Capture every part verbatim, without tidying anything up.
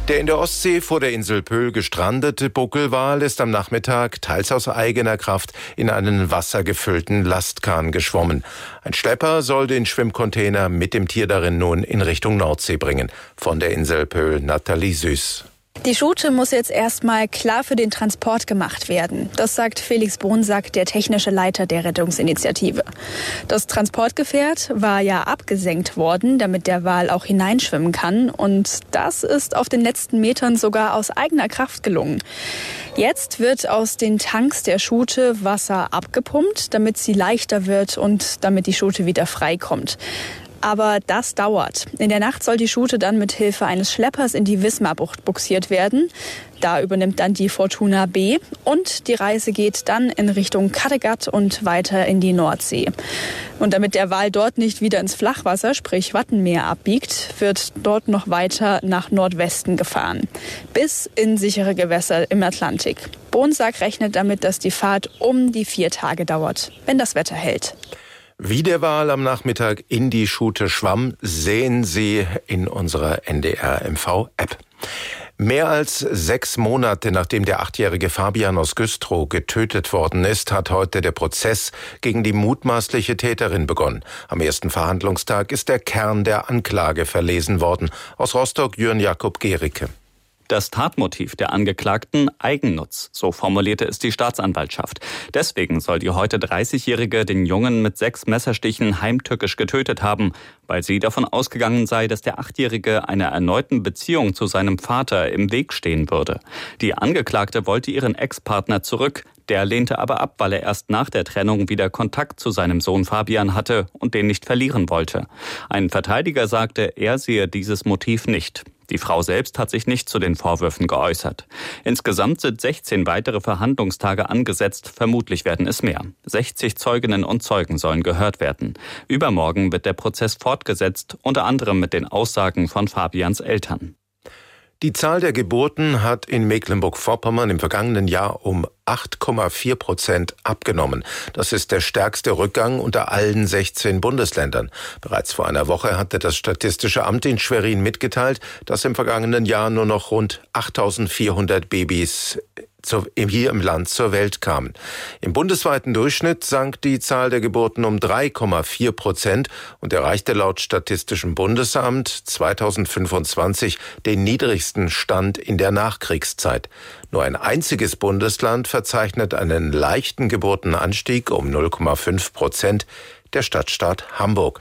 Der in der Ostsee vor der Insel Pöhl gestrandete Buckelwal ist am Nachmittag teils aus eigener Kraft in einen wassergefüllten Lastkahn geschwommen. Ein Schlepper soll den Schwimmcontainer mit dem Tier darin nun in Richtung Nordsee bringen. Von der Insel Pöhl, Nathalie Süß. Die Schute muss jetzt erstmal klar für den Transport gemacht werden. Das sagt Felix Bonsack, der technische Leiter der Rettungsinitiative. Das Transportgefährt war ja abgesenkt worden, damit der Wal auch hineinschwimmen kann. Und das ist auf den letzten Metern sogar aus eigener Kraft gelungen. Jetzt wird aus den Tanks der Schute Wasser abgepumpt, damit sie leichter wird und damit die Schute wieder freikommt. Aber das dauert. In der Nacht soll die Schute dann mit Hilfe eines Schleppers in die Wismarbucht bugsiert werden. Da übernimmt dann die Fortuna B und die Reise geht dann in Richtung Kattegat und weiter in die Nordsee. Und damit der Wal dort nicht wieder ins Flachwasser, sprich Wattenmeer, abbiegt, wird dort noch weiter nach Nordwesten gefahren, bis in sichere Gewässer im Atlantik. Bonsack rechnet damit, dass die Fahrt um die vier Tage dauert, wenn das Wetter hält. Wie der Wal am Nachmittag in die Schute schwamm, sehen Sie in unserer N D R M V-App. Mehr als sechs Monate nachdem der achtjährige Fabian aus Güstrow getötet worden ist, hat heute der Prozess gegen die mutmaßliche Täterin begonnen. Am ersten Verhandlungstag ist der Kern der Anklage verlesen worden. Aus Rostock Jürgen Jakob Gericke. Das Tatmotiv der Angeklagten Eigennutz, so formulierte es die Staatsanwaltschaft. Deswegen soll die heute dreißigjährige den Jungen mit sechs Messerstichen heimtückisch getötet haben, weil sie davon ausgegangen sei, dass der Achtjährige einer erneuten Beziehung zu seinem Vater im Weg stehen würde. Die Angeklagte wollte ihren Ex-Partner zurück, der lehnte aber ab, weil er erst nach der Trennung wieder Kontakt zu seinem Sohn Fabian hatte und den nicht verlieren wollte. Ein Verteidiger sagte, er sehe dieses Motiv nicht. Die Frau selbst hat sich nicht zu den Vorwürfen geäußert. Insgesamt sind sechzehn weitere Verhandlungstage angesetzt, vermutlich werden es mehr. sechzig Zeuginnen und Zeugen sollen gehört werden. Übermorgen wird der Prozess fortgesetzt, unter anderem mit den Aussagen von Fabians Eltern. Die Zahl der Geburten hat in Mecklenburg-Vorpommern im vergangenen Jahr um acht Komma vier Prozent abgenommen. Das ist der stärkste Rückgang unter allen sechzehn Bundesländern. Bereits vor einer Woche hatte das Statistische Amt in Schwerin mitgeteilt, dass im vergangenen Jahr nur noch rund achttausendvierhundert Babys hier im Land zur Welt kamen. Im bundesweiten Durchschnitt sank die Zahl der Geburten um drei Komma vier Prozent und erreichte laut Statistischem Bundesamt zweitausendfünfundzwanzig den niedrigsten Stand in der Nachkriegszeit. Nur ein einziges Bundesland verzeichnet einen leichten Geburtenanstieg um null Komma fünf Prozent, der Stadtstaat Hamburg.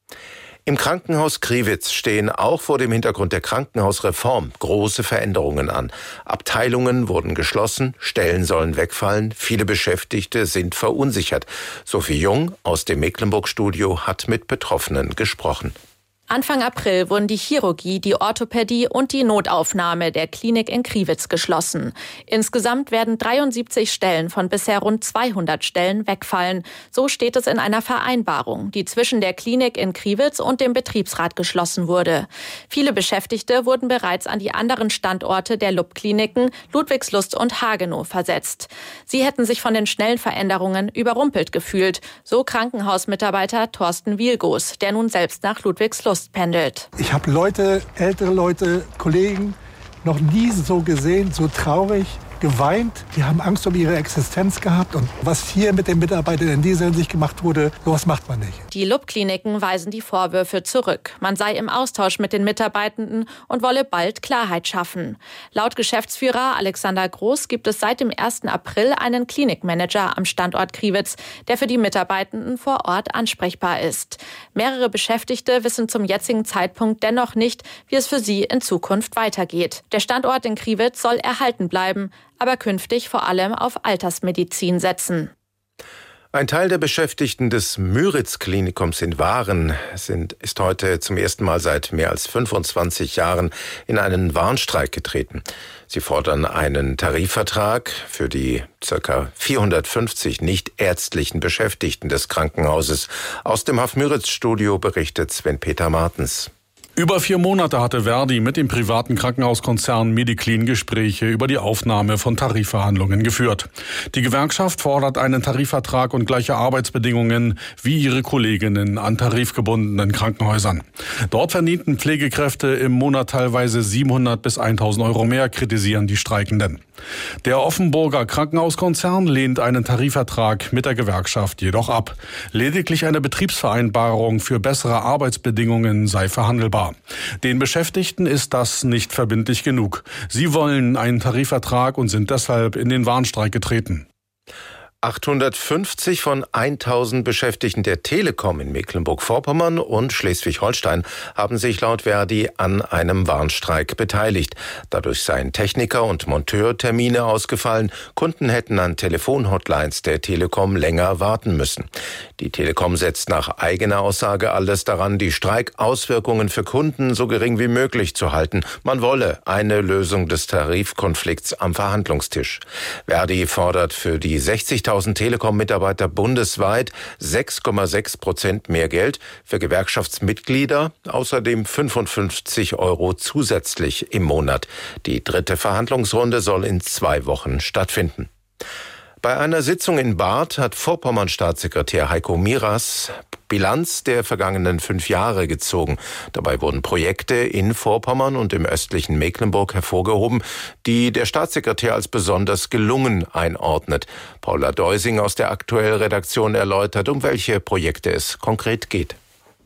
Im Krankenhaus Kriwitz stehen auch vor dem Hintergrund der Krankenhausreform große Veränderungen an. Abteilungen wurden geschlossen, Stellen sollen wegfallen, viele Beschäftigte sind verunsichert. Sophie Jung aus dem Mecklenburg-Studio hat mit Betroffenen gesprochen. Anfang April wurden die Chirurgie, die Orthopädie und die Notaufnahme der Klinik in Kriwitz geschlossen. Insgesamt werden dreiundsiebzig Stellen von bisher rund zweihundert Stellen wegfallen. So steht es in einer Vereinbarung, die zwischen der Klinik in Kriwitz und dem Betriebsrat geschlossen wurde. Viele Beschäftigte wurden bereits an die anderen Standorte der L U B-Kliniken Ludwigslust und Hagenow versetzt. Sie hätten sich von den schnellen Veränderungen überrumpelt gefühlt, so Krankenhausmitarbeiter Thorsten Wielgos, der nun selbst nach Ludwigslust pendelt. Ich habe Leute, ältere Leute, Kollegen noch nie so gesehen, so traurig, geweint. Die haben Angst um ihre Existenz gehabt. Und was hier mit den Mitarbeitern in dieser Hinsicht gemacht wurde, sowas macht man nicht. Die L U B-Kliniken weisen die Vorwürfe zurück. Man sei im Austausch mit den Mitarbeitenden und wolle bald Klarheit schaffen. Laut Geschäftsführer Alexander Groß gibt es seit dem ersten April einen Klinikmanager am Standort Kriwitz, der für die Mitarbeitenden vor Ort ansprechbar ist. Mehrere Beschäftigte wissen zum jetzigen Zeitpunkt dennoch nicht, wie es für sie in Zukunft weitergeht. Der Standort in Kriwitz soll erhalten bleiben, aber künftig vor allem auf Altersmedizin setzen. Ein Teil der Beschäftigten des Müritz-Klinikums in Waren sind, ist heute zum ersten Mal seit mehr als fünfundzwanzig Jahren in einen Warnstreik getreten. Sie fordern einen Tarifvertrag für die ca. vierhundertfünfzig nichtärztlichen Beschäftigten des Krankenhauses. Aus dem Haff-Müritz-Studio berichtet Sven-Peter Martens. Über vier Monate hatte Verdi mit dem privaten Krankenhauskonzern Mediclin Gespräche über die Aufnahme von Tarifverhandlungen geführt. Die Gewerkschaft fordert einen Tarifvertrag und gleiche Arbeitsbedingungen wie ihre Kolleginnen an tarifgebundenen Krankenhäusern. Dort verdienten Pflegekräfte im Monat teilweise siebenhundert bis tausend Euro mehr, kritisieren die Streikenden. Der Offenburger Krankenhauskonzern lehnt einen Tarifvertrag mit der Gewerkschaft jedoch ab. Lediglich eine Betriebsvereinbarung für bessere Arbeitsbedingungen sei verhandelbar. Den Beschäftigten ist das nicht verbindlich genug. Sie wollen einen Tarifvertrag und sind deshalb in den Warnstreik getreten. achthundertfünfzig von tausend Beschäftigten der Telekom in Mecklenburg-Vorpommern und Schleswig-Holstein haben sich laut Verdi an einem Warnstreik beteiligt. Dadurch seien Techniker- und Monteurtermine ausgefallen. Kunden hätten an Telefonhotlines der Telekom länger warten müssen. Die Telekom setzt nach eigener Aussage alles daran, die Streikauswirkungen für Kunden so gering wie möglich zu halten. Man wolle eine Lösung des Tarifkonflikts am Verhandlungstisch. Verdi fordert für die sechzigtausend Telekom-Mitarbeiter bundesweit sechs Komma sechs Prozent mehr Geld, für Gewerkschaftsmitglieder außerdem fünfundfünfzig Euro zusätzlich im Monat. Die dritte Verhandlungsrunde soll in zwei Wochen stattfinden. Bei einer Sitzung in Barth hat Vorpommern-Staatssekretär Heiko Miras Bilanz der vergangenen fünf Jahre gezogen. Dabei wurden Projekte in Vorpommern und im östlichen Mecklenburg hervorgehoben, die der Staatssekretär als besonders gelungen einordnet. Paula Deusing aus der Aktuell-Redaktion erläutert, um welche Projekte es konkret geht.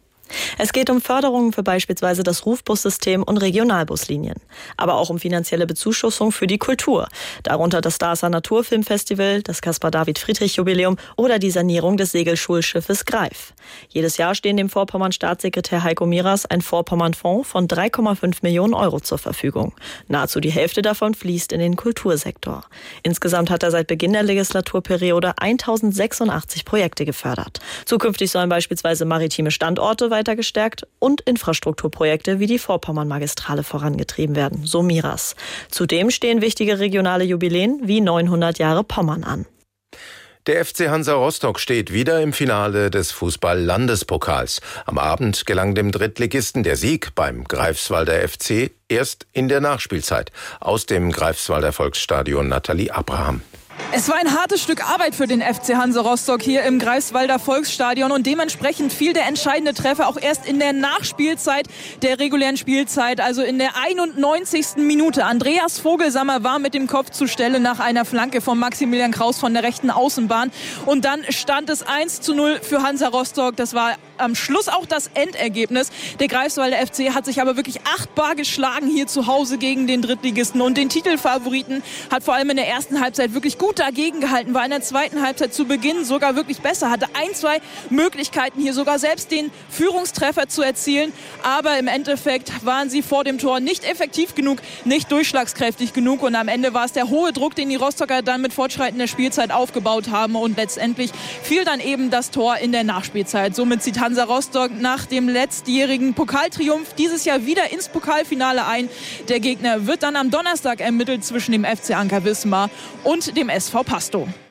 Es geht um Förderungen für beispielsweise das Rufbussystem und Regionalbuslinien, aber auch um finanzielle Bezuschussung für die Kultur, darunter das Darßer Naturfilmfestival, das Caspar-David-Friedrich-Jubiläum oder die Sanierung des Segelschulschiffes Greif. Jedes Jahr stehen dem Vorpommern-Staatssekretär Heiko Miras ein Vorpommern-Fonds von drei Komma fünf Millionen Euro zur Verfügung. Nahezu die Hälfte davon fließt in den Kultursektor. Insgesamt hat er seit Beginn der Legislaturperiode tausendsechsundachtzig Projekte gefördert. Zukünftig sollen beispielsweise maritime Standorte weiter gestärkt und Infrastrukturprojekte wie die Vorpommern-Magistrale vorangetrieben werden, so Miras. Zudem stehen wichtige regionale Jubiläen wie neunhundert Jahre Pommern an. Der F C Hansa Rostock steht wieder im Finale des Fußball-Landespokals. Am Abend gelang dem Drittligisten der Sieg beim Greifswalder F C erst in der Nachspielzeit. Aus dem Greifswalder Volksstadion Nathalie Abraham. Es war ein hartes Stück Arbeit für den F C Hansa Rostock hier im Greifswalder Volksstadion und dementsprechend fiel der entscheidende Treffer auch erst in der Nachspielzeit der regulären Spielzeit, also in der einundneunzigsten Minute. Andreas Vogelsammer war mit dem Kopf zur Stelle nach einer Flanke von Maximilian Kraus von der rechten Außenbahn und dann stand es eins zu null für Hansa Rostock. Das war am Schluss auch das Endergebnis. Der Greifswalder F C hat sich aber wirklich achtbar geschlagen hier zu Hause gegen den Drittligisten und den Titelfavoriten hat vor allem in der ersten Halbzeit wirklich gut dagegen gehalten, war in der zweiten Halbzeit zu Beginn sogar wirklich besser, hatte ein, zwei Möglichkeiten hier sogar selbst den Führungstreffer zu erzielen, aber im Endeffekt waren sie vor dem Tor nicht effektiv genug, nicht durchschlagskräftig genug und am Ende war es der hohe Druck, den die Rostocker dann mit Fortschreiten der Spielzeit aufgebaut haben und letztendlich fiel dann eben das Tor in der Nachspielzeit. Somit zieht Hansa Rostock nach dem letztjährigen Pokaltriumph dieses Jahr wieder ins Pokalfinale ein. Der Gegner wird dann am Donnerstag ermittelt zwischen dem F C Anker Wismar und dem S V Pastow.